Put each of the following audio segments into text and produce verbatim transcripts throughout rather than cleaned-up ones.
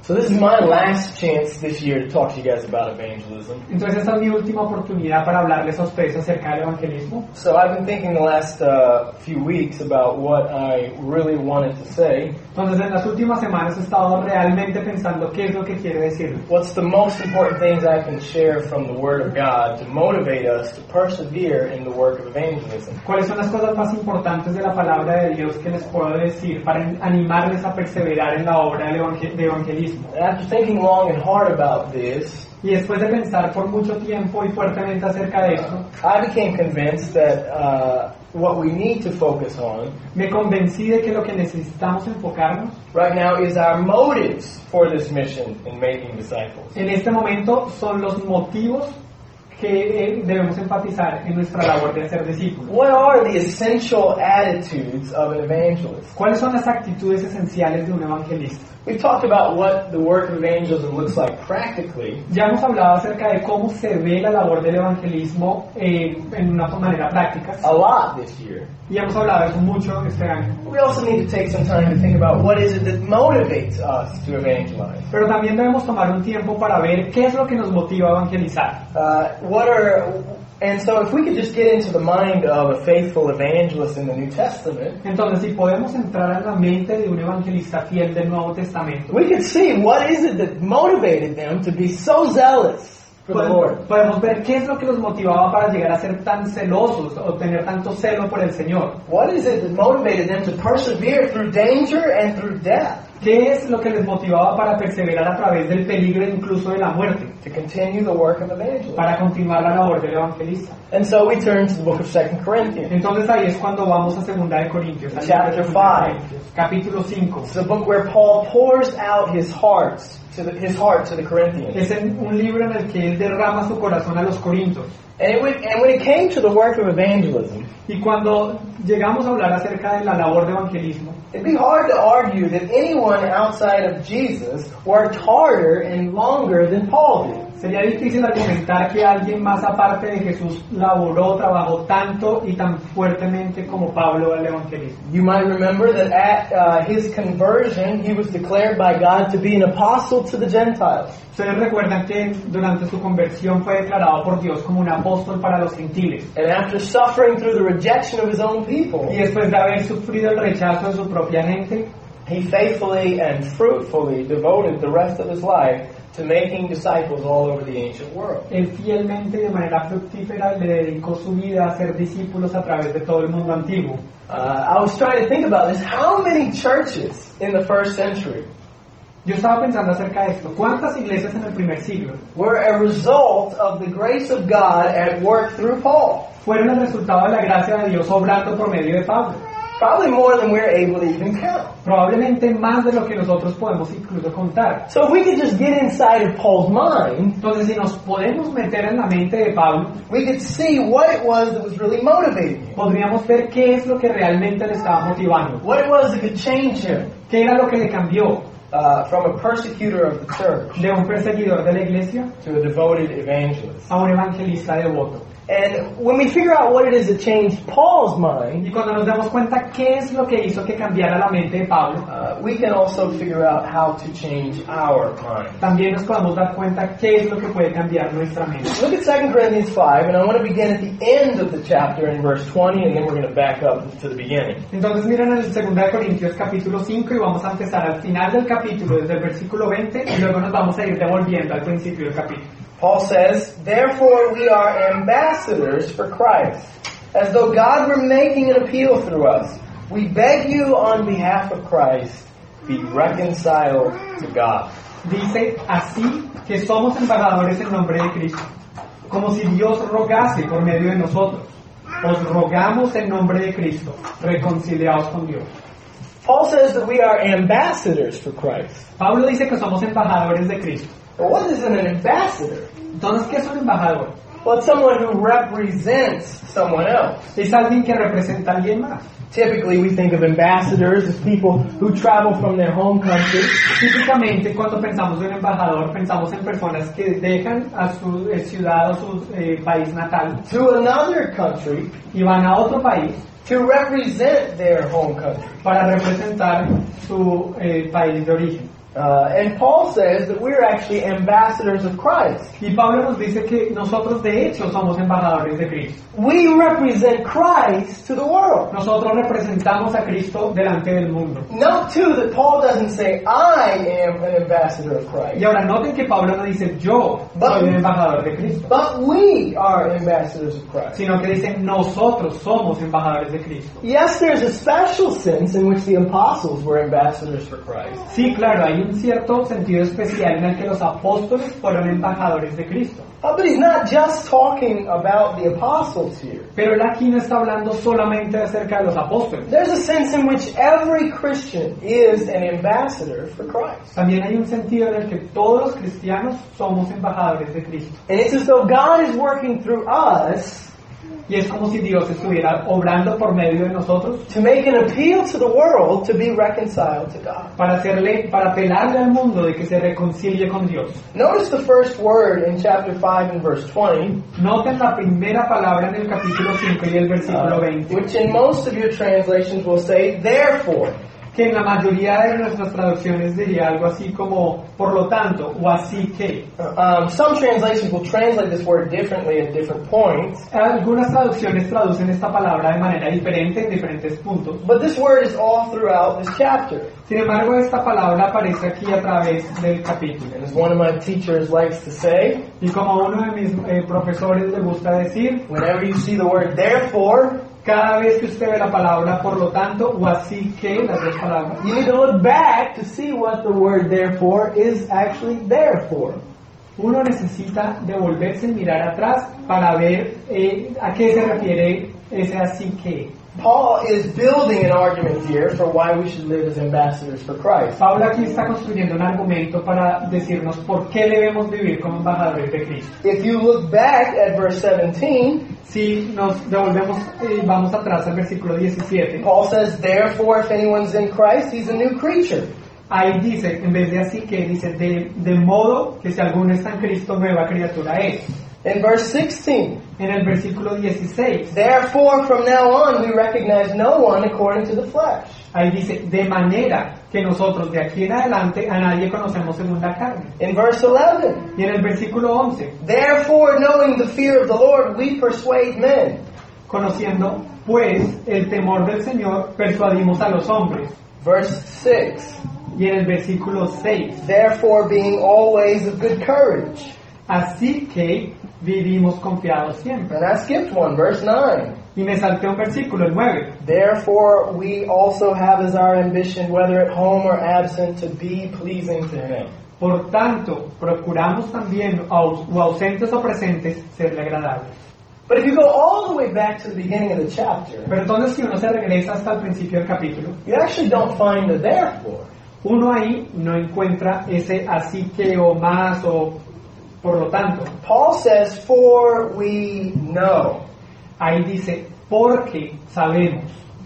So this is my last chance this year to talk to you guys about evangelism. Entonces esta es mi última oportunidad para hablarles a ustedes acerca del evangelismo. So I've been thinking the last uh, few weeks about what I really wanted to say. Entonces en las últimas semanas he estado realmente pensando qué es lo que quiere decir. What's the most important things I can share from the Word of God to motivate us to persevere in the work of evangelism? ¿Cuáles son las cosas más importantes de la palabra de Dios que les puedo decir para animarles a perseverar en la obra del evangel- de evangelismo? After thinking long and hard about this, Y después de pensar por mucho tiempo y fuertemente acerca de esto, I became convinced that uh, what we need to focus on me convencí de que lo que necesitamos enfocarnos right now is our motives for this mission in making disciples. en este momento son los motivos que eh, debemos enfatizar en nuestra labor de hacer discípulos. What are the essential attitudes of an evangelist? ¿Cuáles son las actitudes esenciales de un evangelista? We've talked about what the work of evangelism looks like practically, Ya hemos hablado acerca de cómo se ve la labor del evangelismo eh, en una manera práctica, a lot this year. y hemos hablado de eso mucho este año. We also need to take some time to think about what is it that motivates us to evangelize. Pero también debemos tomar un tiempo para ver qué es lo que nos motiva a evangelizar. Uh, what are and so if we could just get into the mind of a faithful evangelist in the New Testament, Entonces, si podemos entrar en la mente de un evangelista fiel del Nuevo Testamento, we could see what is it that motivated them to be so zealous for the Lord. podemos, podemos ver qué es lo que los motivaba para llegar a ser tan celosos o tener tanto celo por el Señor. What is it that motivated them to persevere through danger and through death? ¿Qué es lo que les motivaba para perseverar a través del peligro e incluso de la muerte? To continue the work of evangelism. Para continuar la labor del evangelista. And so we turn to the book of Second Corinthians. Entonces ahí es cuando vamos a Segunda de Corintios, al libro de Chapter Segunda de five. Corintios, capítulo cinco. It's a book where Paul pours out his hearts to the, his heart to the Corinthians. Es en un libro en el que él derrama su corazón a los corintios. And, it would, and when it came to the work of evangelism, Y cuando llegamos a hablar acerca de la labor de evangelismo, it'd be hard to argue that anyone outside of Jesus worked harder and longer than Paul did. sería difícil argumentar que alguien más aparte de Jesús laboró, trabajó tanto y tan fuertemente como Pablo al evangelismo. You might remember that at uh, his conversion, he was declared by God to be an apostle to the Gentiles. Ustedes recuerdan que durante su conversión fue declarado por Dios como un apóstol para los gentiles. And after suffering through the rejection of his own people, Y después de haber sufrido el rechazo de su propia gente, he faithfully and fruitfully devoted the rest of his life to making disciples all over the ancient world. él fielmente y de manera fructífera le dedicó su vida a ser discípulos a través de todo el mundo antiguo. Uh, I was trying to think about this. How many churches in the first century Yo estaba pensando acerca de esto. ¿Cuántas iglesias en el primer siglo were a result of the grace of God at work through Paul? fueron el resultado de la gracia de Dios obrando por medio de Pablo? Probably more than we're able to even count. Probablemente más de lo que nosotros podemos incluso contar. So if we could just get inside of Paul's mind, Entonces, si nos podemos meter en la mente de Pablo, we could see what it was that was really motivating him. podríamos ver qué es lo que realmente le estaba motivando. What it was that could change him ¿Qué era lo que le cambió uh, from a persecutor of the church de un perseguidor de la iglesia to a devoted evangelist. a un evangelista devoto? And when we figure out what it is that changed Paul's mind, Y cuando nos damos cuenta qué es lo que hizo que cambiara la mente de Pablo, uh, we can also figure out how to change our mind. también nos podemos dar cuenta qué es lo que puede cambiar nuestra mente. Look at Second Corinthians five, and I want to begin at the end of the chapter in verse twenty, and then we're going to back up to the beginning. Entonces miren en el segundo de Corintios capítulo cinco y vamos a empezar al final del capítulo desde el versículo veinte y luego nos vamos a ir devolviendo al principio del capítulo. Paul says, "Therefore we are ambassadors for Christ, as though God were making an appeal through us. We beg you on behalf of Christ, be reconciled to God." Dice así que somos embajadores en nombre de Cristo, como si Dios rogase por medio de nosotros. Os rogamos en nombre de Cristo, reconciliaos con Dios. Paul says that we are ambassadors for Christ. Pablo dice que somos embajadores de Cristo. But what is an ambassador? Entonces, ¿qué es un embajador? Well, it's someone who represents someone else. Es alguien que representa a alguien más. Typically, we think of ambassadors as people who travel from their home country Típicamente, cuando pensamos en un embajador, pensamos en personas que dejan a su eh, ciudad o su eh, país natal to another country y van a otro país to represent their home country. para representar su eh, país de origen. Uh, and Paul says that we're actually ambassadors of Christ. Y Pablo nos dice que nosotros de hecho somos embajadores de Cristo. We represent Christ to the world. Nosotros representamos a Cristo delante del mundo. Note too that Paul doesn't say, I am an ambassador of Christ. Y ahora noten que Pablo no dice yo soy un embajador de Cristo, But we are ambassadors of Christ. sino que dice nosotros somos embajadores de Cristo. Yes, there's a special sense in which the apostles were ambassadors for Christ. Sí, claro, hay un cierto sentido especial en el que los apóstoles fueron embajadores de Cristo. Uh, but he's not just talking about the apostles here. Pero él aquí no está hablando solamente acerca de los apóstoles. There's a sense in which every Christian is an ambassador for Christ. También hay un sentido en el que todos los cristianos somos embajadores de Cristo. And it's as though God is working through us Y es como si Dios estuviera obrando por medio de nosotros to make an appeal to the world to be reconciled to God. para hacerle, para apelarle al mundo de que se reconcilie con Dios. Notice the first word in chapter five and verse twenty, Noten la primera palabra en el capítulo cinco y el versículo uh, veinte, which in most of your translations will say, therefore. que en la mayoría de nuestras traducciones diría algo así como por lo tanto o así que. Um, some translations will translate this word differently at different points, Algunas traducciones traducen esta palabra de manera diferente en diferentes puntos. but this word is all throughout this chapter. Sin embargo, esta palabra aparece aquí a través del capítulo. And as one of my teachers likes to say, Y como uno de mis eh, profesores le gusta decir, whenever you see the word therefore, cada vez que usted ve la palabra por lo tanto o así que, las dos palabras, you need to look back to see what the word therefore is actually there for. uno necesita devolverse y mirar atrás para ver eh, a qué se refiere ese así que. Paul is building an argument here for why we should live as ambassadors for Christ. Pablo aquí está construyendo un argumento para decirnos por qué debemos vivir como embajadores de Cristo. If you look back at verse seventeen, Si nos devolvemos y vamos atrás al versículo diecisiete, Paul says, therefore, if anyone's in Christ, he's a new creature. ahí dice, en vez de así que, dice, de, de modo que si alguno está en Cristo, nueva criatura es. In verse sixteen, En el versículo dieciséis, therefore, from now on, we recognize no one according to the flesh. ahí dice, de manera que nosotros de aquí en adelante a nadie conocemos según la carne. In verse eleven, Y en el versículo once, therefore, knowing the fear of the Lord, we persuade men. conociendo pues el temor del Señor, persuadimos a los hombres. Verse six, Y en el versículo seis, therefore, being always of good courage. así que vivimos confiados siempre. And I skipped one, verse nine. Y me salté un versículo, el nueve. Therefore, we also have as our ambition, whether at home or absent, to be pleasing to Him. Por tanto, procuramos también, au- o ausentes o presentes, serle agradables. But if you go all the way back to the beginning of the chapter, Pero entonces si uno se regresa hasta el principio del capítulo, you actually don't find the therefore. uno ahí no encuentra ese así que o más o por lo tanto. Paul says, for we know. Ahí dice, porque sabemos.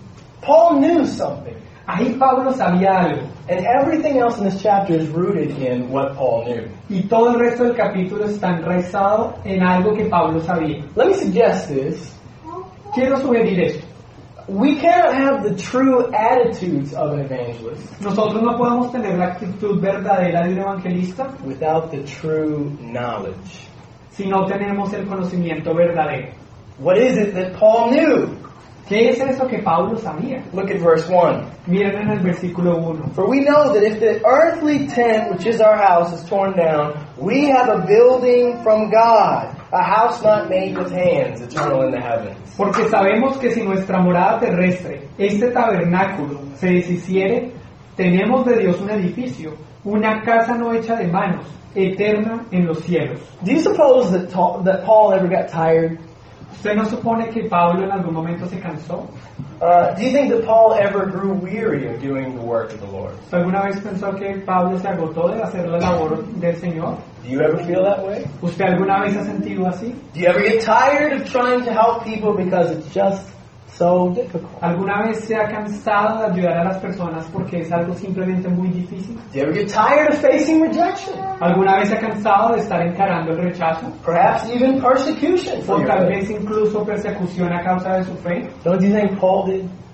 Paul knew something. Ahí Pablo sabía algo. And everything else in this chapter is rooted in what Paul knew. Y todo el resto del capítulo está enraizado en algo que Pablo sabía. Let me suggest this. Quiero sugerir esto. We cannot have the true attitudes of an evangelist Nosotros no podemos tener la actitud verdadera de un evangelista without the true knowledge. si no tenemos el conocimiento verdadero. What is it that Paul knew? ¿Qué es eso que Pablo sabía? Look at verse one. Miren en el versículo uno. For we know that if the earthly tent, which is our house, is torn down, we have a building from God, a house not made with hands, eternal in the heavens. Porque sabemos que si nuestra morada terrestre, este tabernáculo, se deshiciere, tenemos de Dios un edificio, una casa no hecha de manos, eterna en los cielos. Do you suppose that, ta- that Paul ever got tired? ¿Usted no supone que Pablo en algún momento se cansó? Uh, do you think that Paul ever grew weary of doing the work of the Lord? ¿Usted alguna vez pensó que Pablo se agotó de hacer la labor del Señor? Do you ever feel that way? ¿Usted alguna vez ha sentido así? Do you ever get tired of trying to help people because it's just so difficult? ¿Alguna vez se ha cansado de ayudar a las personas porque es algo simplemente muy difícil? Do you ever get tired of facing rejection? ¿Alguna vez se ha cansado de estar encarando el rechazo? Perhaps even persecution for ¿O your tal faith? vez incluso persecución a causa de su fe? Don't you think Paul did?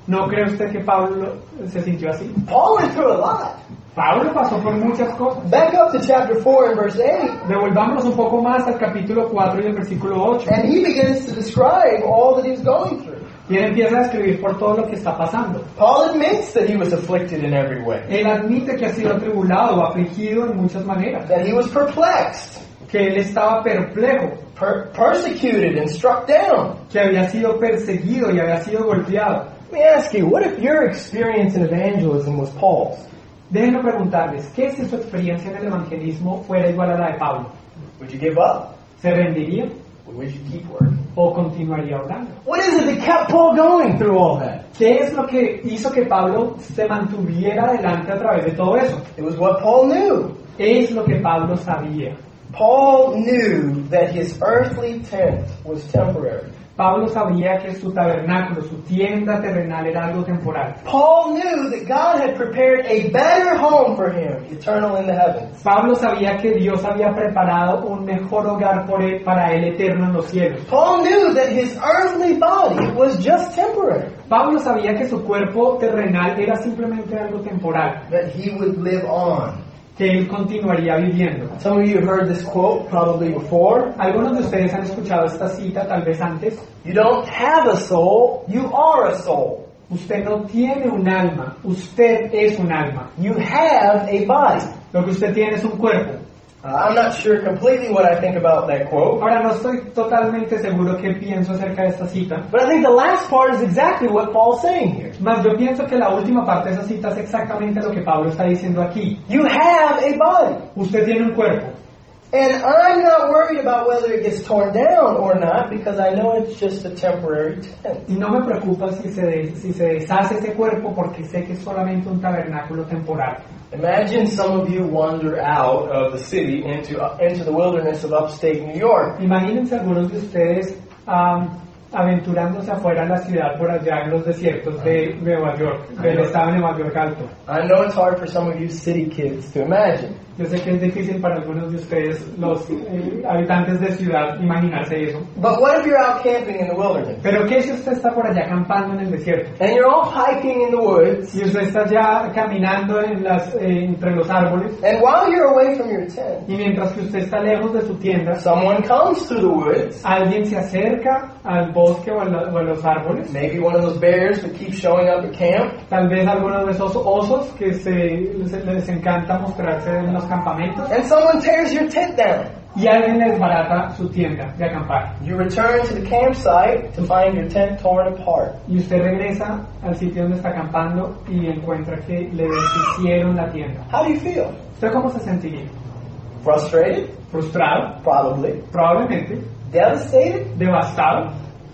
¿No cree usted que Pablo se sintió así? Paul went through a lot. Pablo pasó por muchas cosas. Back up to chapter four and verse eight. Devolvámonos un poco más al capítulo cuatro y el versículo ocho. And he begins to describe all that he's going through. Y él empieza a escribir por todo lo que está pasando. Paul admits that he was afflicted in every way. Él admite que ha sido atribulado o afligido en muchas maneras. That he was perplexed. Que él estaba perplejo. Per- persecuted and struck down. Que había sido perseguido y había sido golpeado. Let me ask you, what if your experience in evangelism was Paul's? Déjenme preguntarles, ¿qué si su experiencia en el evangelismo fuera igual a la de Pablo? Would you give up? ¿Se rendiría Or would you keep working? o continuaría orando? What is it that kept Paul going through all that? ¿Qué es lo que hizo que Pablo se mantuviera adelante a través de todo eso? It was what Paul knew. Es lo que Pablo sabía. Paul knew that his earthly tent was temporary. Pablo sabía que su tabernáculo, su tienda terrenal era algo temporal. Paul knew that God had prepared a better home for him, eternal in the heavens. Pablo sabía que Dios había preparado un mejor hogar por él, para él eterno en los cielos. Paul knew that his earthly body was just temporary. Pablo sabía que su cuerpo terrenal era simplemente algo temporal, That he would live on. que él continuaría viviendo. Some of you have heard this quote probably before. Algunos de ustedes han escuchado esta cita tal vez antes. You don't have a soul, you are a soul. Usted no tiene un alma, usted es un alma. You have a body. Lo que usted tiene es un cuerpo. Uh, I'm not sure completely what I think about that quote, Ahora no estoy totalmente seguro qué pienso acerca de esta cita, but I think the last part is exactly what Paul's saying here. mas yo pienso que la última parte de esa cita es exactamente lo que Pablo está diciendo aquí. You have a body. Usted tiene un cuerpo. And I'm not worried about whether it gets torn down or not, because I know it's just a temporary tent. Y no me preocupa si se, de- si se deshace ese cuerpo porque sé que es solamente un tabernáculo temporal. Imagine some of you wander out of the city into uh, into the wilderness of upstate New York. Imagínense algunos de ustedes um, aventurándose afuera de la ciudad por allá en los desiertos de Nueva York, del estado de Nueva York Alto. I know it's hard for some of you city kids to imagine. Yo sé que es difícil para algunos de ustedes, los eh, habitantes de ciudad, imaginarse eso. But what if you're out camping in the wilderness? Pero ¿qué si usted está por allá acampando en el desierto? And you're off hiking in the woods, Y usted está ya caminando en las, eh, entre los árboles, and while you're away from your tent, y mientras que usted está lejos de su tienda, someone comes through the woods, alguien se acerca al bosque o a, la- o a los árboles, maybe one of those bears that keep showing up at camp, tal vez algunos de esos osos que se, les, les encanta mostrarse en los campamentos, and someone tears your tent down. y alguien les barata su tienda de acampar. You return to the campsite to find your tent torn apart. Y usted regresa al sitio donde está acampando y encuentra que le deshicieron la tienda. How do you feel? ¿Usted cómo se sentiría? Frustrated? ¿Frustrado? Probably. Probablemente. Devastated? ¿Devastado?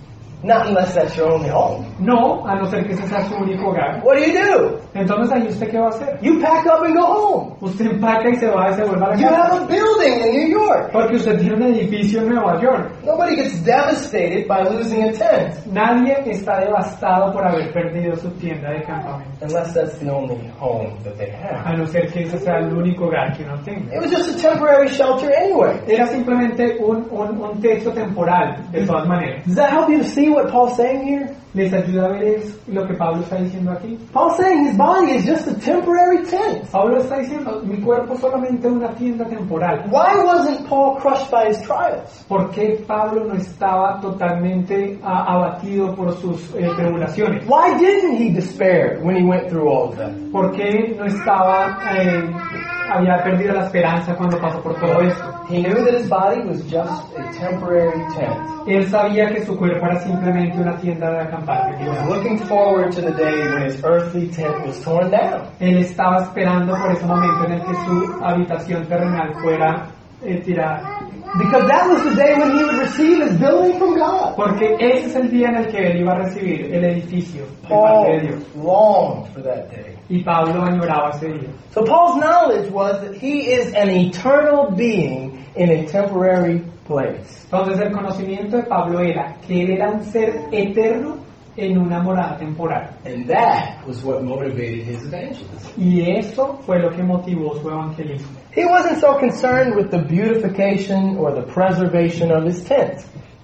Not unless that's your only home. No, a no ser que ese sea su único hogar. What do you do? Entonces, ¿ahí usted qué va a hacer? You pack up and go home. Usted empaca y se va y se vuelve a la You casa. have a building in New York. Porque usted tiene un edificio en Nueva York. Nobody gets devastated by losing a tent. Nadie está devastado por haber perdido su tienda de campamento. Unless that's the only home that they have. A no ser que ese sea el único hogar que uno tenga. It was just a temporary shelter anyway. Era simplemente un, un, un techo temporal, de todas maneras. Does that help you to see what Paul's saying here? ¿Les ayuda a ver es lo que Pablo está diciendo aquí? Paul's saying his body is just a temporary tent. Pablo está diciendo, mi cuerpo es solamente una tienda temporal. Why wasn't Paul crushed by his trials? ¿Por qué Pablo no estaba totalmente ah, abatido por sus eh, tribulaciones? Why didn't he despair when he went through all of that? ¿Por qué no estaba, eh, había perdido la esperanza cuando pasó por todo esto? He knew that his body was just a temporary tent. Él sabía que su cuerpo era simplemente una tienda de acampar. He was looking forward to the day when his earthly tent was torn down. Él estaba esperando por ese momento en el que su habitación terrenal fuera eh, tirada. Because that was the day when he would receive his building from God. Porque ese es el día en el que él iba a recibir el edificio de parte de Paul Dios. longed for that day. Y Pablo añoraba ese día. So Paul's knowledge was that he is an eternal being in a temporary place. Entonces el conocimiento de Pablo era que él era un ser eterno en una morada temporal. And that was what motivated his evangelism. Y eso fue lo que motivó su evangelismo. He wasn't so concerned with the beautification or the preservation of his tent.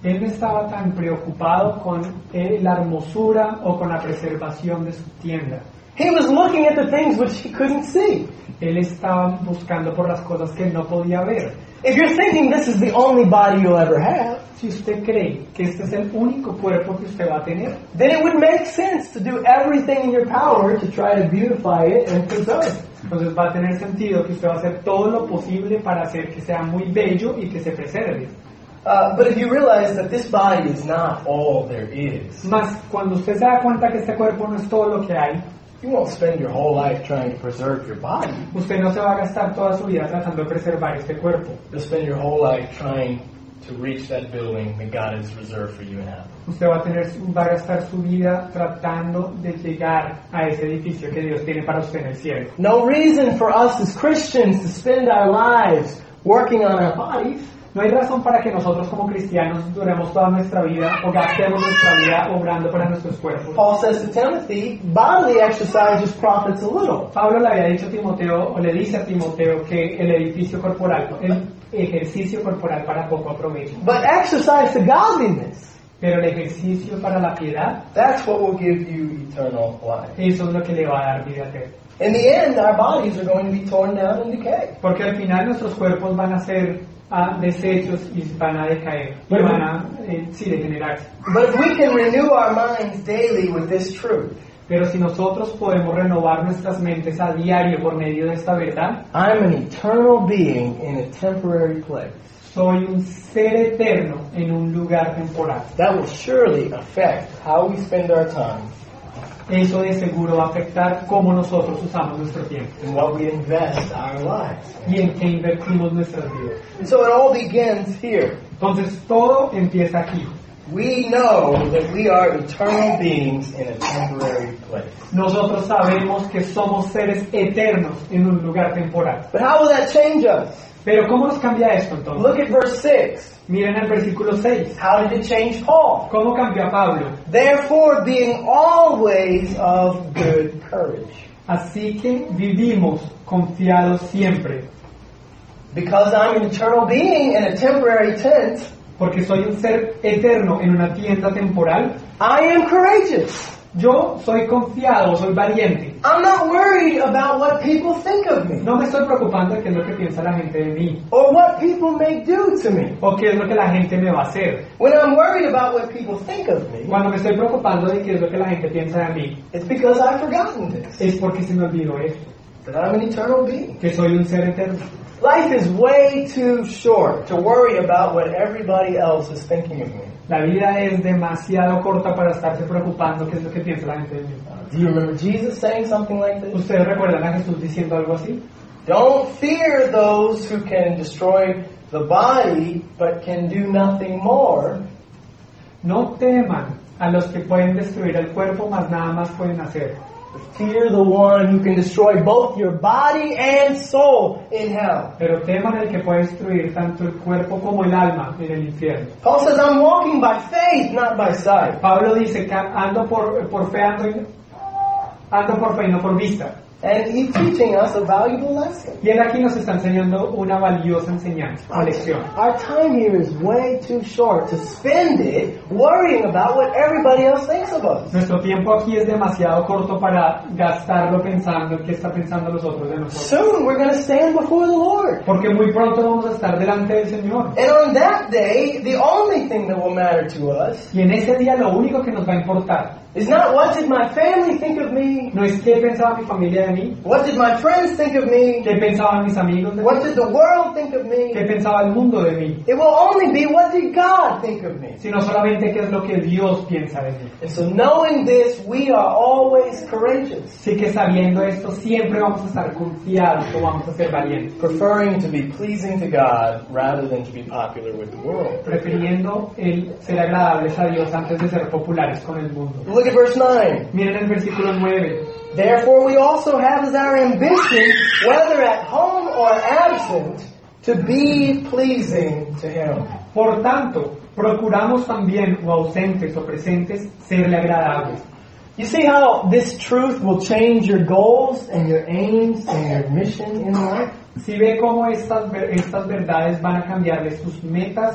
Él no estaba tan preocupado con eh, la hermosura o con la preservación de su tienda. He was looking at the things which he couldn't see. Él estaba buscando por las cosas que él no podía ver. If you're thinking this is the only body you'll ever have, Si usted cree que este es el único cuerpo que usted va a tener, then it would make sense to do everything in your power to try to beautify it and preserve it. entonces va a tener sentido que usted va a hacer todo lo posible para hacer que sea muy bello y que se preserve. Uh, but if you realize that this body is not all there is, Más, cuando usted se da cuenta que este cuerpo no es todo lo que hay, you won't spend your whole life trying to preserve your body. usted no se va a gastar toda su vida tratando de preservar este cuerpo. You'll spend your whole life trying to reach that building that God has reserved for you in heaven. Usted va a, tener, va a gastar su vida tratando de llegar a ese edificio que Dios tiene para usted en el cielo. No reason for us as Christians to spend our lives working on our bodies. No hay razón para que nosotros como cristianos duremos toda nuestra vida o gastemos nuestra vida obrando para nuestros cuerpos. Paul says to Timothy, bodily exercise just profits a little. Pablo le había dicho a Timoteo, o le dice a Timoteo, que el edificio corporal, el ejercicio corporal para poco aprovecha. But exercise to godliness, Pero el ejercicio para la piedad, that's what will give you eternal life. eso es lo que le va a dar vida eterna. In the end, our bodies are going to be torn down and decay. Porque al final nuestros cuerpos van a ser ah, desechos y van a decaer, y van a, eh, sí, degenerarse. But if we can renew our minds daily with this truth, Pero si nosotros podemos renovar nuestras mentes a diario por medio de esta verdad, I'm an eternal being in a temporary place, soy un ser eterno en un lugar temporal. that will surely affect how we spend our time Eso de seguro va a afectar cómo nosotros usamos nuestro tiempo and what we invest our lives in. y en qué invertimos nuestras vidas. And so it all begins here. Entonces todo empieza aquí. We know that we are eternal beings in a temporary place. Nosotros sabemos que somos seres eternos en un lugar temporal. But how will that change us? Pero ¿cómo nos cambia esto entonces? Look at verse six. Miren el versículo seis. How did it change Paul? ¿Cómo cambió a Pablo? Therefore, being always of good courage. Así que vivimos confiados siempre, Because I'm an eternal being in a temporary tent, porque soy un ser eterno en una tienda temporal. I am courageous. Yo soy confiado, soy valiente. I'm not worried about what people think of me No me estoy preocupando de qué es lo que piensa la gente de mí or what people may do to me. o qué es lo que la gente me va a hacer. When I'm worried about what people think of me, Cuando me estoy preocupando de qué es lo que la gente piensa de mí, it's because I've forgotten this, es porque se me olvidó esto, that I'm an eternal being. que soy un ser eterno. Life is way too short to worry about what everybody else is thinking of me. La vida es demasiado corta para estarse preocupando qué es lo que piensa la gente de mí. Do you remember Jesus saying something like this? ¿Ustedes recuerdan a Jesús diciendo algo así? Don't fear those who can destroy the body but can do nothing more. No teman a los que pueden destruir el cuerpo, mas nada más pueden hacer. Fear the one who can destroy both your body and soul in hell. Pero teman al que puede destruir tanto el cuerpo como el alma en el infierno. Paul says, I'm walking by faith, not by sight. Pablo dice que ando por, por fe, ando, y- ando por fe y no por vista. And he's teaching us a valuable lesson. Y él aquí nos está enseñando una valiosa enseñanza, una lección. Our time here is way too short to spend it worrying about what everybody else thinks of us. Nuestro tiempo aquí es demasiado corto para gastarlo pensando en qué está pensando los otros de nosotros. Soon we're going to stand before the Lord. Porque muy pronto vamos a estar delante del Señor. And on that day, the only thing that will matter to us Y en ese día lo único que nos va a importar is not what did my family think of me, no es qué pensaba mi familia de mí, what did my friends think of me, qué pensaban mis amigos de mí, what did the world think of qué me. pensaba el mundo de mí, It will only be what did God think of me. sino solamente qué es lo que Dios piensa de mí. And so knowing this, we are always courageous, Así que sabiendo esto, siempre vamos a estar confiados o vamos a ser valientes, preferring to be pleasing to God rather than to be popular with the world. prefiriendo el ser agradables a Dios antes de ser populares con el mundo. Look at verse nine. Miren el versículo nueve. Therefore we also have as our ambition, whether at home or absent, to be pleasing to Him. Por tanto, procuramos también, o ausentes o presentes, serle agradables. You see how this truth will change your goals and your aims and your mission in life? Si ve cómo estas, ver- estas verdades van a cambiarle sus metas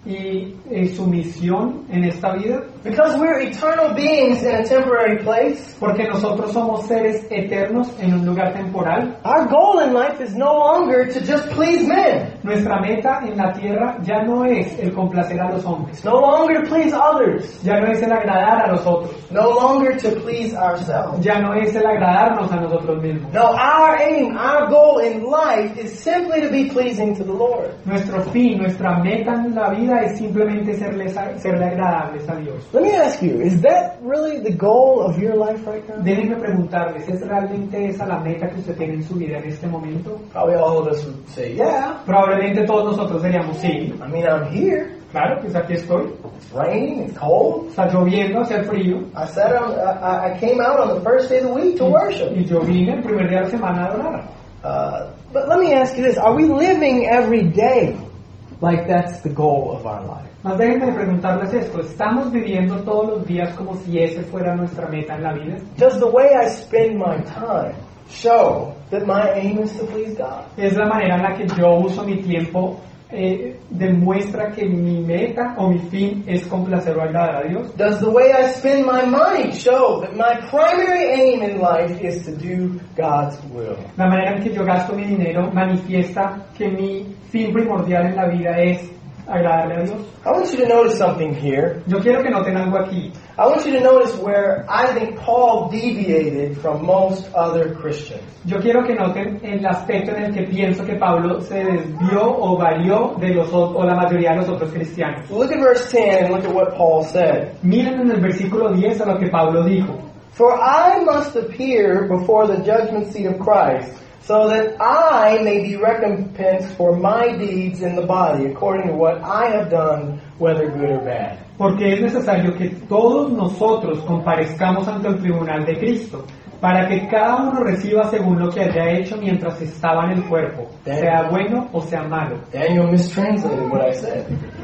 y eh, su misión en esta vida? Because we're eternal beings in a temporary place. Porque nosotros somos seres eternos en un lugar temporal. Our goal in life is no longer to just please men. Nuestra meta en la tierra ya no es el complacer a los hombres. It's no longer to please others. Ya no es el agradar a los otros. No longer to please ourselves. Ya no es el agradarnos a nosotros mismos. No, our aim, our goal in life is simply to be pleasing to the Lord. Nuestro fin, nuestra meta en la vida es simplemente serle, serle agradables a Dios. Let me ask you, is that really the goal of your life right now? Déjenme preguntarles, ¿es realmente esa la meta que usted tiene en su vida en este momento? Probably all of us would say, yeah. Probablemente todos nosotros seríamos sí. I mean, I'm here. Claro, pues aquí estoy. It's raining, it's cold. Está lloviendo, hace frío. I said on, I, I came out on the first day of the week to worship. Y yo vine el primer día de la semana a adorar. Uh, but let me ask you this, are we living every day like that's the goal of our life? Más déjenme preguntarles esto, ¿estamos viviendo todos los días como si ese fuera nuestra meta en la vida? Does the way I spend my time show that my aim is to please God? ¿Es la manera en la que yo uso mi tiempo eh, demuestra que mi meta o mi fin es complacer o agradar a Dios? Does the way I spend my money show that my primary aim in life is to do God's will? La manera en que yo gasto mi dinero manifiesta que mi fin primordial en la vida es agradarle a Dios. I want you to notice something here. Yo quiero que noten algo aquí. I want you to notice where I think Paul deviated from most other Christians. Yo quiero que noten el aspecto en el que pienso que Pablo se desvió o varió de los o la mayoría de los otros cristianos. Look at verse ten and look at what Paul said. Miren en el versículo diez a lo que Pablo dijo. For I must appear before the judgment seat of Christ, so that I may be recompensed for my deeds in the body, according to what I have done, whether good or bad. Porque es necesario que todos nosotros comparezcamos ante el tribunal de Cristo, para que cada uno reciba según lo que haya hecho mientras estaba en el cuerpo, sea bueno o sea malo. Daniel mistranslated what I said.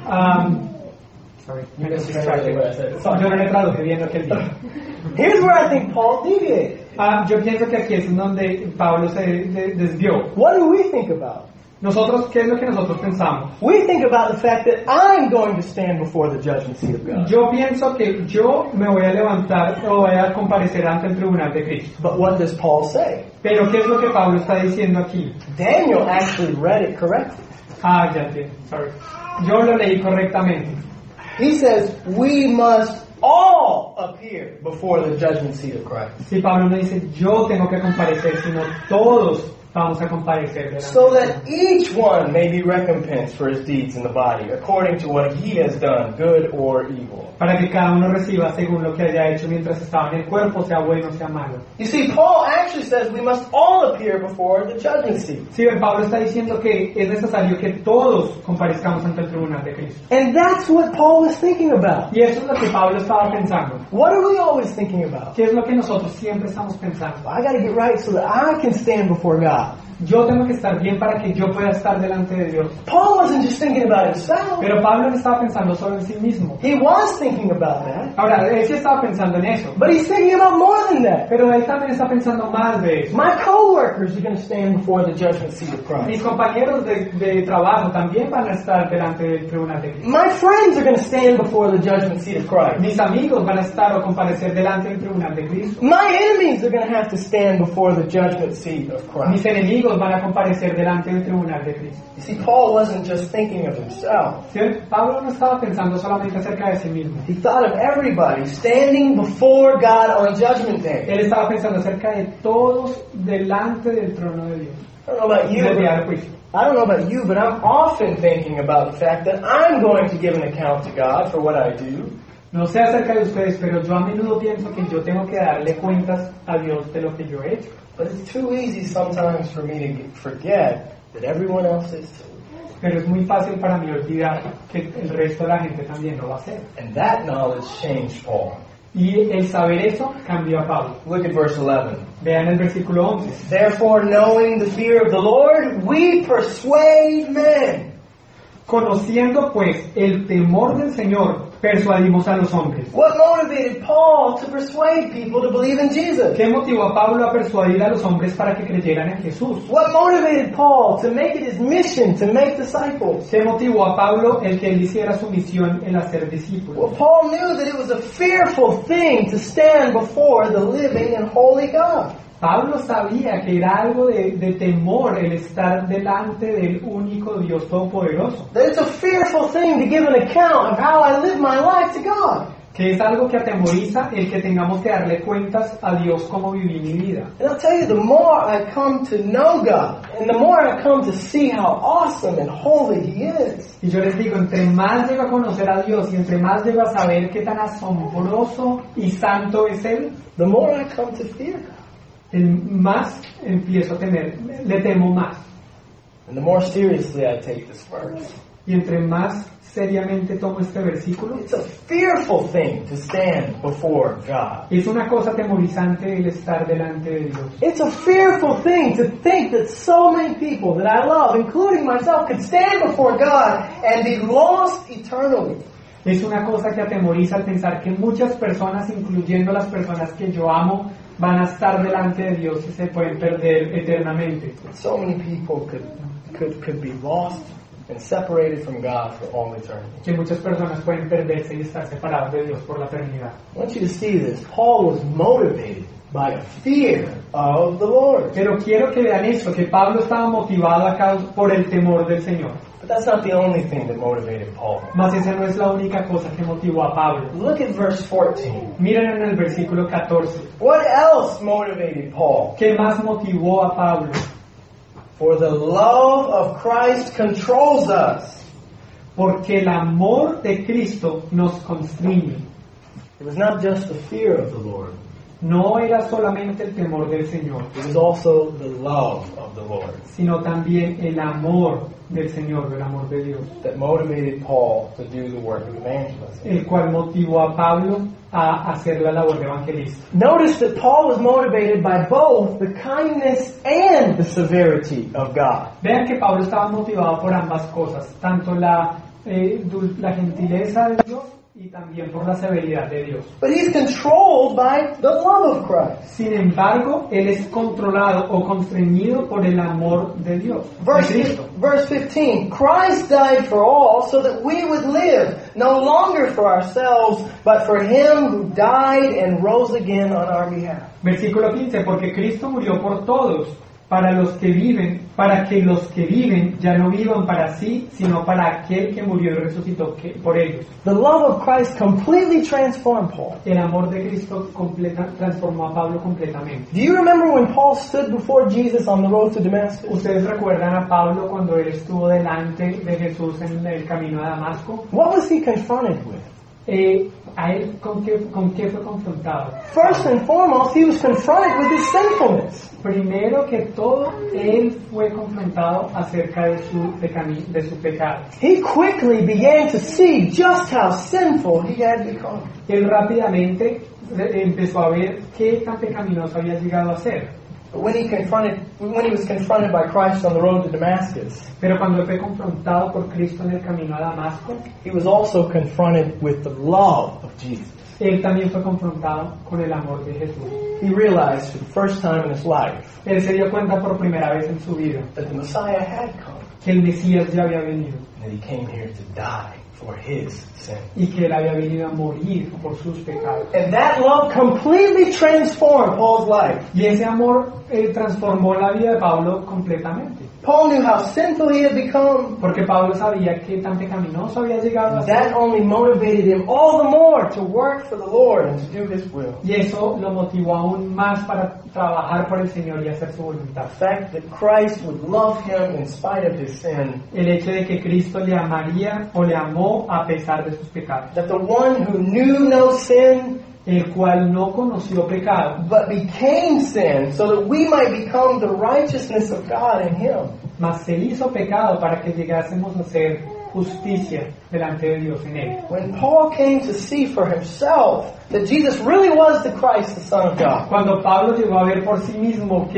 Um, sorry, You mistranslated what I said. yo no le traduje bien lo que él dijo. Here's where I think Paul deviated. Ah, yo pienso que aquí es donde Pablo se de- desvió. What do we think about? Nosotros, ¿qué es lo que nosotros pensamos? We think about the fact that I'm going to stand before the judgment seat of God. Yo pienso que yo me voy a levantar o voy a comparecer ante el tribunal de Cristo. But what does Paul say? Pero ¿qué es lo que Pablo está diciendo aquí? Daniel actually read it correctly. Ah, ya entiendo, sorry. Yo lo leí correctamente. He says, we must all appear before the judgment seat of Christ. Si Pablo no dice yo tengo que comparecer, sino todos vamos a comparecer delante. So that each one may be recompensed for his deeds in the body, according to what he has done, good or evil. Para que cada uno reciba según lo que haya hecho mientras estaba en el cuerpo, sea bueno o sea malo. You see, Paul actually says we must all appear before the judgment seat. Sí, Pablo está diciendo que es necesario que todos comparezcamos ante el tribunal de Cristo. And that's what Paul is thinking about. Y eso es lo que Pablo estaba pensando. What are we always thinking about? ¿Qué es lo que nosotros siempre estamos pensando? I got to get right so that I can stand before God. Yo tengo que estar bien para que yo pueda estar delante de Dios. Paul wasn't just thinking about himself. Pero Pablo no estaba pensando solo en sí mismo. He was thinking about that. Ahora, él sí estaba pensando en eso. But he's thinking about more than that. Pero él también está pensando más de eso. My co-workers are going to stand before the judgment seat of Christ. Mis compañeros de, de trabajo también van a estar delante del tribunal de Cristo. My friends are going to stand before the judgment seat of Christ. Mis amigos van a estar o comparecer delante del tribunal de Cristo. My enemies are going to have to stand before the judgment seat of Christ. Mis enemigos van a comparecer delante del tribunal de Cristo. You see, Paul wasn't just thinking of himself. ¿Sí? Pablo no estaba pensando solamente acerca de sí mismo. He thought of everybody standing before God on Judgment Day. Él estaba pensando acerca de todos delante del trono de Dios. I don't know about you, Del día del but, juicio. I don't know about you, but I'm often thinking about the fact that I'm going to give an account to God for what I do. No sé acerca de ustedes, pero yo a menudo pienso que yo tengo que darle cuentas a Dios de lo que yo he hecho. But it's too easy sometimes for me to get- forget that everyone else is too. Pero es muy fácil para mí olvidar que el resto de la gente también lo va a hacer. And that knowledge changed Paul. Y el saber eso cambió a Pablo. Look at verse eleven. Vean el versículo once. Therefore, knowing the fear of the Lord, we persuade men. Conociendo pues el temor del Señor, persuadimos a los hombres. What motivated Paul to persuade people to believe in Jesus? ¿Qué motivó a Pablo a persuadir a los hombres para que creyeran en Jesús? What motivated Paul to make it his mission to make disciples? ¿Qué motivó a Pablo el que él hiciera su misión en hacer discípulos? Well, Paul knew that it was a fearful thing to stand before the living and holy God. Pablo sabía que era algo de, de temor el estar delante del único Dios todopoderoso. That it's a fearful thing to give an account of how I live my life to God. Que es algo que atemoriza el que tengamos que darle cuentas a Dios cómo viví mi vida. And I'll tell you, the more I come to know God, and the more I come to see how awesome and holy He is, Y yo les digo, entre más llego a conocer a Dios y entre más llego a saber qué tan asombroso y santo es Él, the more I come to fear God. el más empiezo a temer, le temo más. And the more seriously I take this verse. Y entre más seriamente tomo este versículo, It's a fearful thing to stand before God. es una cosa atemorizante el estar delante de Dios. It's a fearful thing to think that so many people that I love, including myself, could stand before God and be lost eternally. Es una cosa que atemoriza al pensar que muchas personas, incluyendo las personas que yo amo, van a estar delante de Dios y se pueden perder eternamente. So many people could, could, could be lost and separated from God for all eternity. Que muchas personas pueden perderse y estar separados de Dios por la eternidad. I want you to see this. Paul was motivated by a fear of the Lord. Pero quiero que vean esto, que Pablo estaba motivado acá por el temor del Señor. But that's not the only thing that motivated Paul. Mas esa no es la única cosa que motivó a Pablo. Look at verse fourteen. Miren en el versículo catorce. What else motivated Paul? ¿Qué más motivó a Pablo? For the love of Christ controls us. Porque el amor de Cristo nos constriñe. It was not just the fear of the Lord. No era solamente el temor del Señor, It was also the love of the Lord sino también el amor del Señor, el amor de Dios, that motivated Paul to do the work of evangelism. el cual motivó a Pablo a hacer la labor de evangelista. Notice that Paul was motivated by both the kindness and the severity of God. Vean que Pablo estaba motivado por ambas cosas, tanto la, eh, dul- la gentileza de Dios y también por la severidad de Dios. But he's controlled by the love of Christ. Sin embargo, él es controlado o constreñido por el amor de Dios, de Verse, Cristo. verse fifteen, Christ died for all so that we would live, no longer for ourselves, but for him who died and rose again on our behalf. Versículo quince, porque Cristo murió por todos, para los que viven, para que los que viven ya no vivan para sí, sino para aquel que murió y resucitó que- por ellos. The love of Christ completely transformed Paul. El amor de Cristo completa, transformó a Pablo completamente. Do you remember when Paul stood before Jesus on the road to Damascus? ¿Ustedes recuerdan a Pablo cuando él estuvo delante de Jesús en el camino a Damasco? What was he confronted with? Eh, ¿A él con qué, con qué fue confrontado? First and foremost, he was confronted with his sinfulness. Primero que todo, él fue confrontado acerca de su, pecami- de su pecado. He quickly began to see just how sinful he had become. Él rápidamente eh, empezó a ver qué tan pecaminoso había llegado a ser. But when he confronted, when he was confronted by Christ on the road to Damascus, Pero cuando fue confrontado por Cristo en el camino a Damasco, he was also confronted with the love of Jesus. él también fue confrontado con el amor de Jesús. He realized for the first time in his life Él se dio cuenta por primera vez en su vida that the Messiah had come, que el Mesías ya había venido and that he came here to die for his sin. y que él había venido a morir por sus pecados. And that love completely transformed Paul's life. Y ese amor eh, transformó la vida de Pablo completamente. Paul knew how sinful he had become. Porque Pablo sabía que tan pecaminoso había llegado a ser. That only motivated him all the more to work for the Lord and to do his will. Y eso lo motivó aún más para trabajar por el Señor y hacer su voluntad. The fact that Christ would love him in spite of his sin. El hecho de que Cristo le amaría o le amó a pesar de sus pecados. That the one who knew no sin El cual no conoció pecado, but became sin so that we might become the righteousness of God in him. mas se hizo pecado para que llegásemos a ser justicia delante de Dios en él. When Paul came to see for himself that Jesus really was the Christ, the Son of God, Cuando Pablo llegó a ver por sí mismo que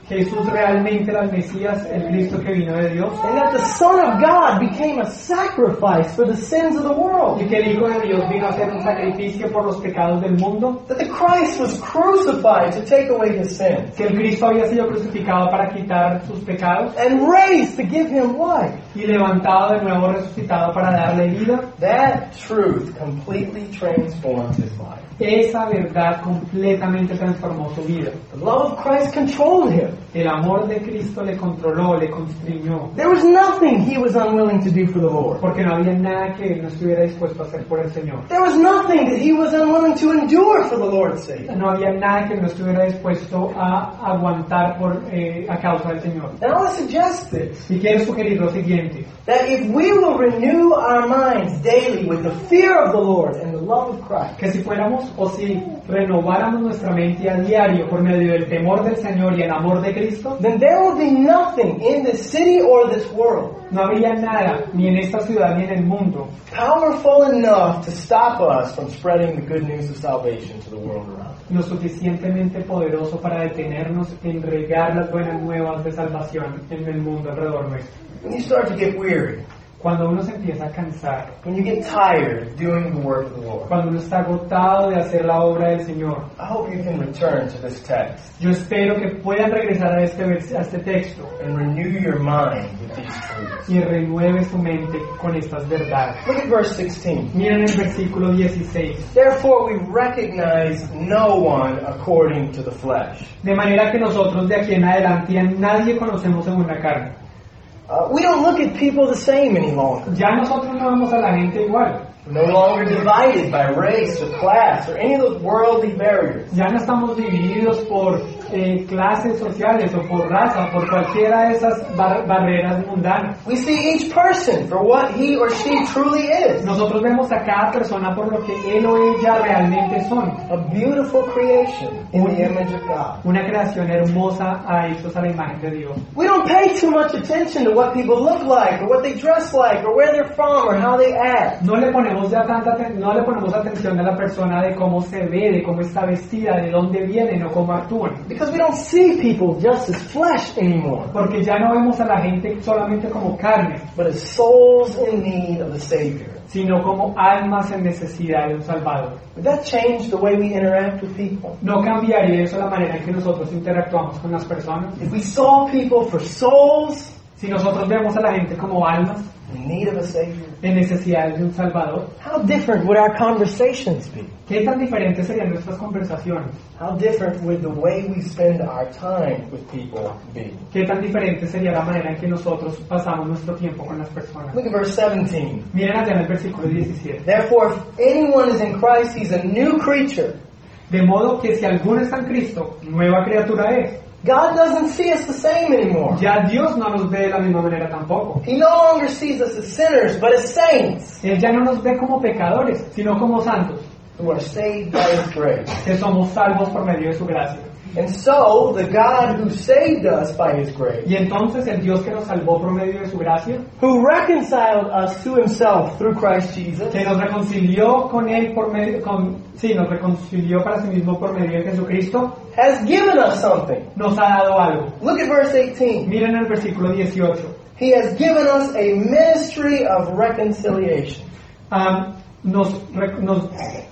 Jesús realmente era el Mesías, el Cristo que vino de Dios, and that the Son of God became a sacrifice for the sins of the world. y que el Hijo de Dios vino a ser un sacrificio por los pecados del mundo, That the Christ was crucified to take away his sins, que el Cristo había sido crucificado para quitar sus pecados and raised to give him life. y levantado de nuevo resucitado para darle vida. That truth completely transformed his life. Esa verdad completamente transformó su vida. The love of Christ controlled him. El amor de Cristo le controló, le constriñó, There was nothing he was unwilling to do for the Lord. porque no había nada que él no estuviera dispuesto a hacer por el Señor. There was nothing that he was unwilling to endure for the Lord's sake. No había nada que él no estuviera dispuesto a aguantar por eh, a causa del Señor. And I want to suggest this, Y quiero sugerir lo siguiente: that if we will renew our minds daily with the fear of the Lord and the love of Christ, que si fuéramos o si renováramos nuestra mente a diario por medio del temor del Señor y el amor de Cristo, then there will be nothing in this city or this world no habría nada, ni en esta ciudad ni en el mundo, powerful enough to stop us from spreading the good news of salvation to the world around us. lo suficientemente poderoso para detenernos en regar las buenas nuevas de salvación en el mundo alrededor nuestro. When you start to get weary, Cuando uno se empieza a cansar, when you get tired doing the work of the Lord, cuando uno está agotado de hacer la obra del Señor, I hope you can return to this text yo espero que puedan regresar a este, vers- a este texto and renew your mind with these truths. y renueve su mente con estas verdades. Look at verse sixteen. Miren el versículo dieciséis. Therefore we recognize no one according to the flesh. De manera que nosotros de aquí en adelante a nadie conocemos según la carne. Uh, we don't look at people the same any longer. Ya nosotros no vemos a la gente igual. We're no longer divided by race or class or any of those worldly barriers. Ya no estamos divididos por eh, clases sociales o por raza, por cualquiera de esas bar- barreras mundanas. We see each person for what he or she truly is. Nosotros vemos a cada persona por lo que él o ella realmente son. A beautiful creation in the image of God. Una creación hermosa a hechos a la imagen de Dios. We don't pay too much attention to what people look like or what they dress like or where they're from or how they act. No le ponemos ya tanta aten- no le ponemos atención a la persona de cómo se ve, de cómo está vestida, de dónde vienen o cómo actúan. Because we don't see people just as flesh anymore, Porque ya no vemos a la gente solamente como carne, but as souls in need of a Savior. sino como almas en necesidad de un Salvador. Would that change the way we interact with people? ¿No cambiaría eso la manera en que nosotros interactuamos con las personas? If we saw people for souls Si nosotros vemos a la gente como almas in need of a Savior, en necesidad de un Salvador, how different would our conversations be? ¿qué tan diferentes serían nuestras conversaciones? How different would the way we spend our time with people be? ¿Qué tan diferente sería la manera en que nosotros pasamos nuestro tiempo con las personas? Look at verse seventeen. Miren allá en el versículo diecisiete. Therefore, if anyone is in Christ, he's a new creature. De modo que si alguno está en Cristo, nueva criatura es. God doesn't see us the same anymore. Ya Dios no nos ve de la misma manera tampoco. He no longer sees us as sinners, but as saints Él ya no nos ve como pecadores, sino como santos, who are saved by His grace. que somos salvos por medio de su gracia. And so, the God who saved us by His grace, Y entonces el Dios que nos salvó por medio de su gracia, who reconciled us to Himself through Christ Jesus, que nos reconcilió con Él por medio, con, sí, nos reconcilió para sí mismo por medio de Jesucristo, has given us something. nos ha dado algo. Look at verse eighteen. Miren el versículo dieciocho. He has given us a ministry of reconciliation. Ah, nos, re- nos,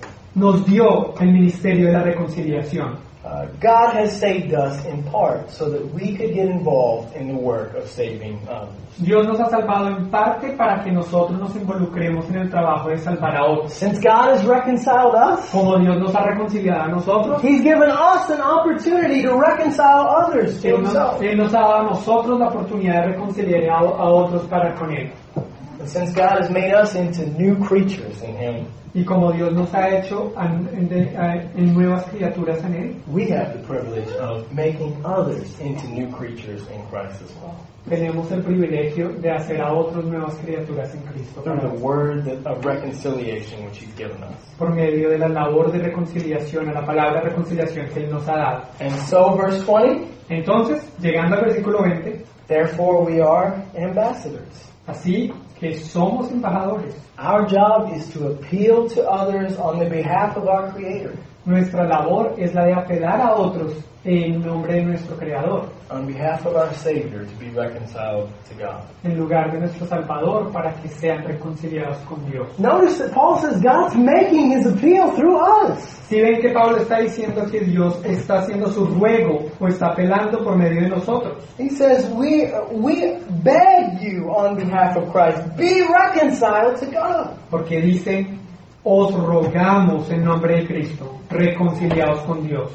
nos dio el ministerio de la reconciliación. Uh, God has saved us in part so that we could get involved in the work of saving others. Dios nos ha salvado en parte para que nosotros nos involucremos en el trabajo de salvar a otros. Since God has reconciled us, Como Dios nos ha reconciliado a nosotros, He's given us an opportunity to reconcile others to Él nos, Himself. Él nos ha dado a nosotros la oportunidad de reconciliar a, a otros para con Él. And since God has made us into new creatures in Him, Y como Dios nos ha hecho en, en- en- en nuevas criaturas en Él, we have the privilege of making others into new creatures in Christ as well. tenemos el privilegio de hacer a otros nuevas criaturas en Cristo Through the también, word that, of reconciliation which He's given us. por medio de la labor de reconciliación, a la palabra reconciliación que Él nos ha dado. And so, verse twenty, Entonces, llegando al versículo veinte, therefore we are ambassadors. así que somos embajadores. Our job is to appeal to others on the behalf of our Creator. Nuestra labor es la de apelar a otros en nombre de nuestro Creador, on behalf of our Savior, to be reconciled to God. en lugar de nuestro Salvador, para que sean reconciliados con Dios. Notice that Paul says God's making his appeal through us. Si ven que Pablo está diciendo que Dios está haciendo su ruego o está apelando por medio de nosotros. He says, we, we beg you on behalf of Christ, be reconciled to God. Porque dice, os rogamos en nombre de Cristo, reconciliados con Dios.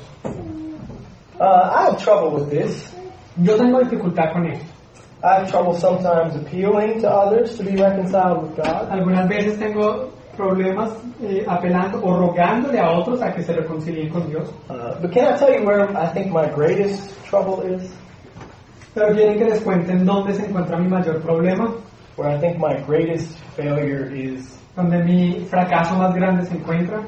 Uh, I have trouble with this. Yo tengo dificultad con esto. I have trouble sometimes appealing to others to be reconciled with God. Algunas veces tengo problemas eh, apelando o rogándole a otros a que se reconcilien con Dios. Uh, but can I tell you where I think my greatest trouble is? Pero quieren que les cuenten dónde se encuentra mi mayor problema, Where I think my greatest failure is? donde mi fracaso más grande se encuentra.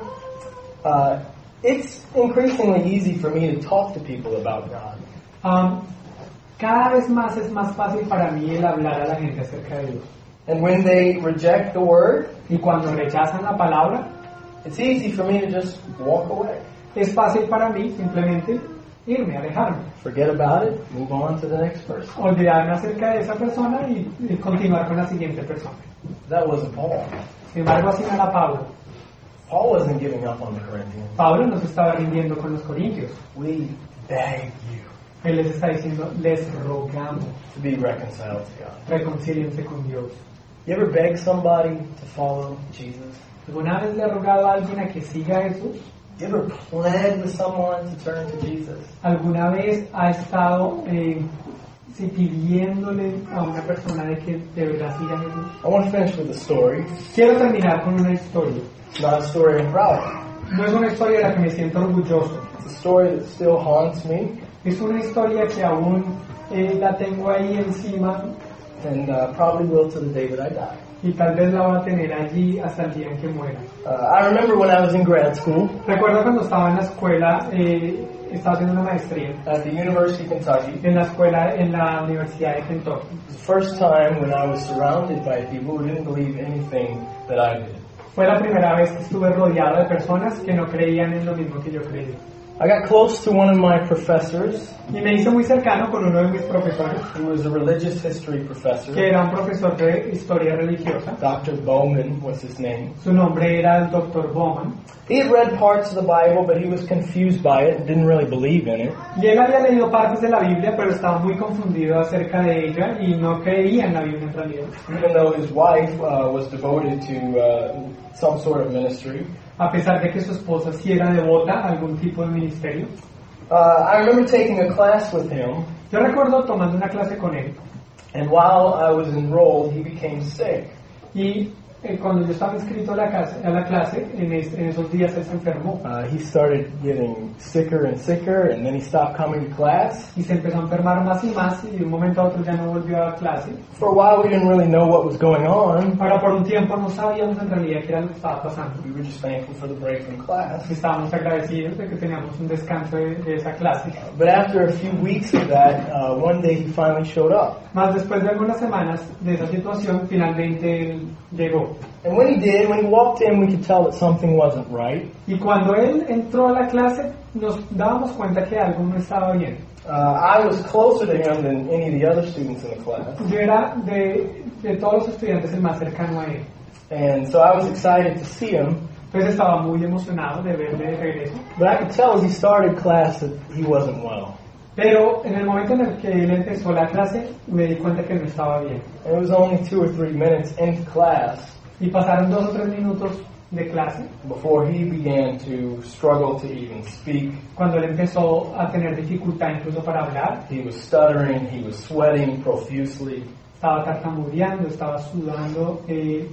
Uh, it's increasingly easy for me to talk to people about God. Um, cada vez más es más fácil para mí el hablar a la gente acerca de Dios. And when they reject the word, Y cuando rechazan la palabra, it's easy for me to just walk away. es fácil para mí simplemente irme, alejarme, Forget about it, move on to the next person. olvidarme acerca de esa persona y, y continuar con la siguiente persona. That wasn't Paul. Sin embargo, así no era Pablo. Paul wasn't giving up on the Corinthians. Pablo no se estaba rindiendo con los corintios. We beg you Él les está diciendo, les rogamos, to be reconciled to God. reconcíliense con Dios. You ever beg somebody to follow Jesus? ¿Alguna vez le ha rogado a alguien a que siga a Jesús? You ever pled with someone to turn to Jesus? ¿Alguna vez ha estado eh, sí, pidiéndole a una persona de que de verdad siga a Jesús? I want to finish with a story. Quiero terminar con una historia. It's not a story I'm proud of. No es una historia de la que me siento orgulloso. It's a story that still haunts me, Es una historia que aún eh, la tengo ahí encima and uh, probably will to the day that I die. y tal vez la voy a tener allí hasta el día en que muera. Uh, I remember when I was in grad school Recuerdo cuando estaba en la escuela, eh, estaba haciendo una maestría at the University of Kentucky. en la escuela en la Universidad de Kentucky. It was the first time when I was surrounded by people who didn't believe anything that I did. Fue la primera vez que estuve rodeado de personas que no creían en lo mismo que yo creía. I got close to one of my professors. Y me hice muy cercano con uno de mis profesores, He was a religious history professor. que era un profesor de historia religiosa. Doctor Bowman was his name. Su nombre era el doctor Bowman. He had read parts of the Bible, but he was confused by it and didn't really believe in it. Y él había leído partes de la Biblia, pero estaba muy confundido acerca de ella y no creía en la Biblia en realidad. Even though his wife uh, was devoted to uh, some sort of ministry. A pesar de que su esposa sí era devota a algún tipo de ministerio. Uh, I remember taking a class with him, Yo recuerdo tomando una clase con él and while I was enrolled, he became sick. y eh, cuando yo estaba inscrito a la clase, a la clase en, es- en esos días él se enfermó Uh, he started getting sicker and sicker, and then he stopped coming to class. y se empezó a enfermar más y más y de un momento a otro ya no volvió a clase. For a while, we didn't really know what was going on. Ahora por un tiempo no sabíamos en realidad qué era lo que estaba pasando. We were just thankful for the break from class. Estábamos agradecidos de que teníamos un descanso de, de esa clase. But after a few weeks of that, uh, one day he finally showed up. Más después de algunas semanas de esa situación, finalmente él llegó. And when he did, when he walked in, we could tell that something wasn't right. Y cuando él entró a la clase, nos dábamos cuenta que algo no estaba bien. Uh, I was closer to him than any of the other students in the class. Yo era de, de todos los estudiantes el más cercano a él. And so I was excited to see him. Entonces estaba muy emocionado de verle de regreso. But I could tell as he started class that he wasn't well. Pero en el momento en el que él empezó la clase, me di cuenta que no estaba bien. And it was only two or three minutes into class Y pasaron dos o tres minutos de clase before he began to struggle to even speak. cuando él empezó a tener dificultad incluso para hablar. He was stuttering, he was sweating profusely. Estaba tartamudeando, estaba sudando eh,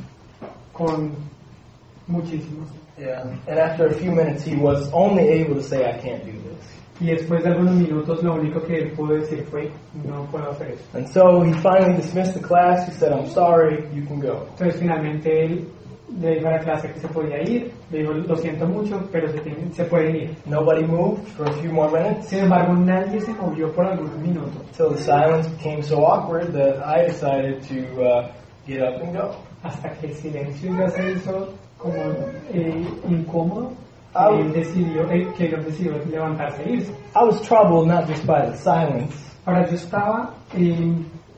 con muchísimo. Yeah. And after a few minutes, he was only able to say, I can't do this. Y después de algunos minutos lo único que él pudo decir fue, no puedo hacer eso. And so he finally dismissed the class. He said, I'm sorry, you can go. Entonces finalmente él le dijo a la clase que se podía ir, le dijo, lo siento mucho, pero se, tienen, se pueden ir. Nobody moved for a few more minutes Sin embargo, nadie se movió por algunos minutos, until the silence became so awkward that I decided to uh, get up and go. hasta que el silencio ya se hizo como eh, incómodo I, él decidió, eh, que él decidió levantarse e irse. I was troubled not just by the silence, Ahora yo estaba, eh,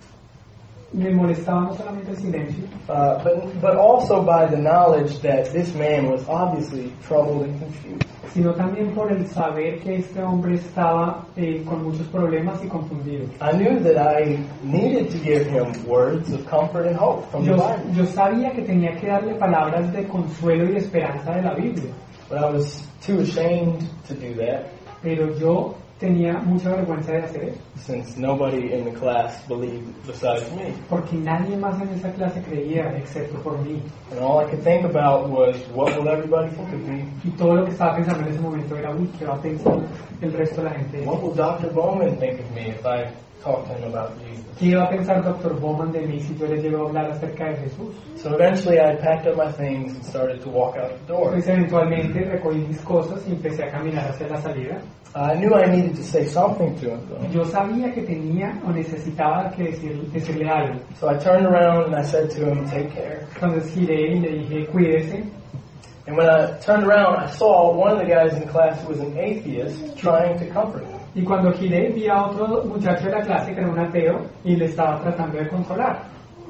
me molestaba no solamente el silencio, uh, but, but also by the knowledge that this man was obviously troubled and confused. sino también por el saber que este hombre estaba eh, con muchos problemas y confundido. I knew that I needed to give him words of comfort and hope from the Yo, Bible, yo sabía que tenía que darle palabras de consuelo y de esperanza de la Biblia, but I was too ashamed to do that pero yo tenía mucha vergüenza de hacer eso, since nobody in the class believed besides me. porque nadie más en esa clase creía excepto por mí. And all I could think about was, what will everybody think of me? Y todo lo que estaba pensando en ese momento era, uy, ¿qué va a pensar el resto de la gente? What will doctor Bowman think of me if I talk to him about Jesus? ¿Qué iba a pensar doctor Bowman de mí si yo le llego a hablar acerca de Jesús? So eventually I packed up my things and started to walk out the door. Entonces eventualmente recogí mis cosas y empecé a caminar hacia la salida. I knew I needed to say something to him, though. Yo sabía que tenía o necesitaba que decir, decirle algo. So I turned around and I said to him, take care. Entonces giré y le dije, cuídese. And when I turned around, I saw one of the guys in class who was an atheist trying to comfort him. Y cuando giré vi a otro muchacho de la clase que era un ateo y le estaba tratando de consolar.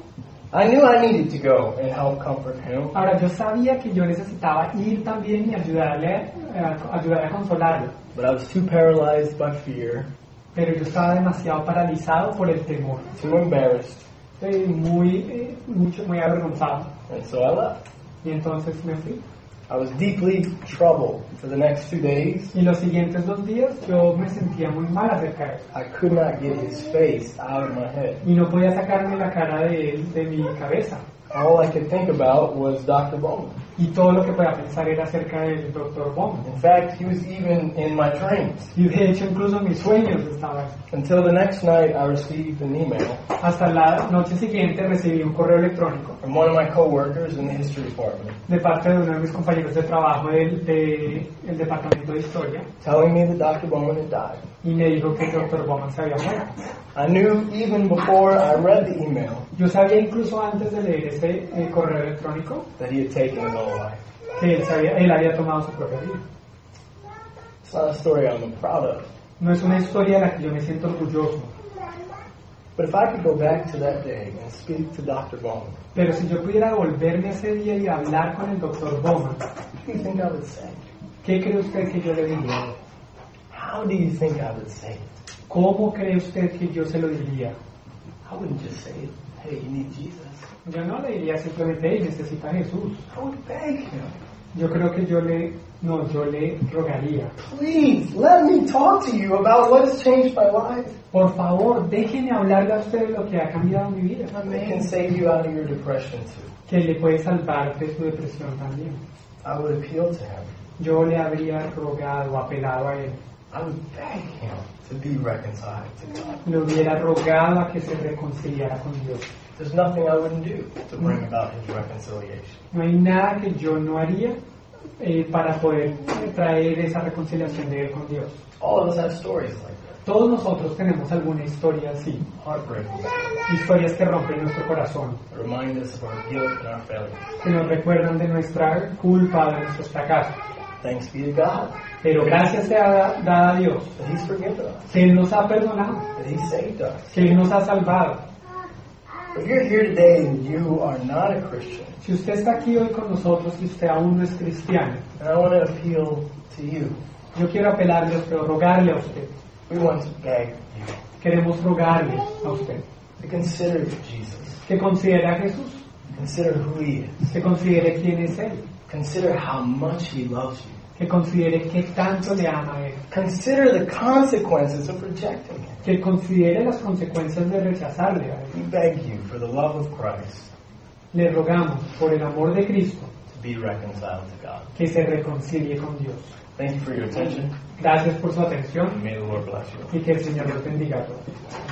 I knew I needed to go and help comfort him. Ahora yo sabía que yo necesitaba ir también y ayudarle, a, ayudarle a consolarlo. But I was too paralyzed by fear, Pero yo estaba demasiado paralizado por el temor. too embarrassed, Eh, muy, eh, mucho, muy avergonzado. and so I left. Y entonces me fui. I was deeply troubled for the next two days. Y los siguientes dos días yo me sentía muy mal acerca de eso. I could not get his face out of my head. Y no podía sacarme la cara de él de mi cabeza. All I could think about was doctor Bowman. Y todo lo que podía pensar era acerca del doctor Bowman. In fact, he was even in my dreams. Y de hecho incluso mis sueños estaban. Until the next night, I received an email Hasta la noche siguiente recibí un correo electrónico from one of my coworkers in the history department de parte de uno de mis compañeros de trabajo del de, el departamento de historia telling me that doctor Bowman had died. y me dijo que el doctor Bowman se había muerto. I knew even before I read the email Yo sabía incluso antes de leer ese eh, correo electrónico that he had taken his own life. que él, sabía, él había tomado su propia vida. It's not a story I'm proud of. No es una historia de la que yo me siento orgulloso, But if I could go back to that day and speak to doctor Bowman, pero si yo pudiera volverme ese día y hablar con el doctor Bowman, what do you think I would say? ¿qué cree usted que yo le diría? How do you think I would say it? ¿Cómo cree usted que yo se lo diría? I wouldn't just say, hey, you need Jesus. Yo no le diría simplemente, hey, necesita a Jesús. I would beg him, Yo creo que yo le, no, yo le rogaría. please, let me talk to you about what has changed my life. Por favor, déjeme hablarle a usted de lo que ha cambiado mi vida. It can save you out of your depression too. Que le puede salvar de su depresión también. I would appeal to him. Yo le habría rogado, apelado a él. I would beg him to be reconciled to God. Le hubiera rogado a que se reconciliara con Dios. There's nothing I wouldn't do to bring about his reconciliation. No hay nada que yo no haría eh, para poder eh, traer esa reconciliación de él con Dios. All of us have stories like that. Todos nosotros tenemos alguna historia así. Heartbreaking. Historias que rompen nuestro corazón. That remind us of our guilt and our failures. Que nos recuerdan de nuestra culpa, de nuestros fracasos. Thanks be to God Pero gracias sea dada a Dios, that he's forgiven us, que Él nos ha perdonado, that he saved us. que Él nos ha salvado. If you're here today and you are not a Christian, Si usted está aquí hoy con nosotros y usted aún no es cristiano, and I want to appeal to you, yo quiero apelarle a usted o rogarle a usted. we want to beg you Queremos rogarle a usted to consider Jesus. que considere a Jesús, Consider who he is. que considere quién es Él, Consider how much he loves you. que considere qué tanto le ama a Él, Consider the consequences of rejecting him. que considere las consecuencias de rechazarle a Él. We beg you, for the love of Christ, Le rogamos por el amor de Cristo to be reconciled to God. que se reconcilie con Dios. Thank you for your attention. Gracias por su atención And may the Lord bless you. y que el Señor los bendiga a todos.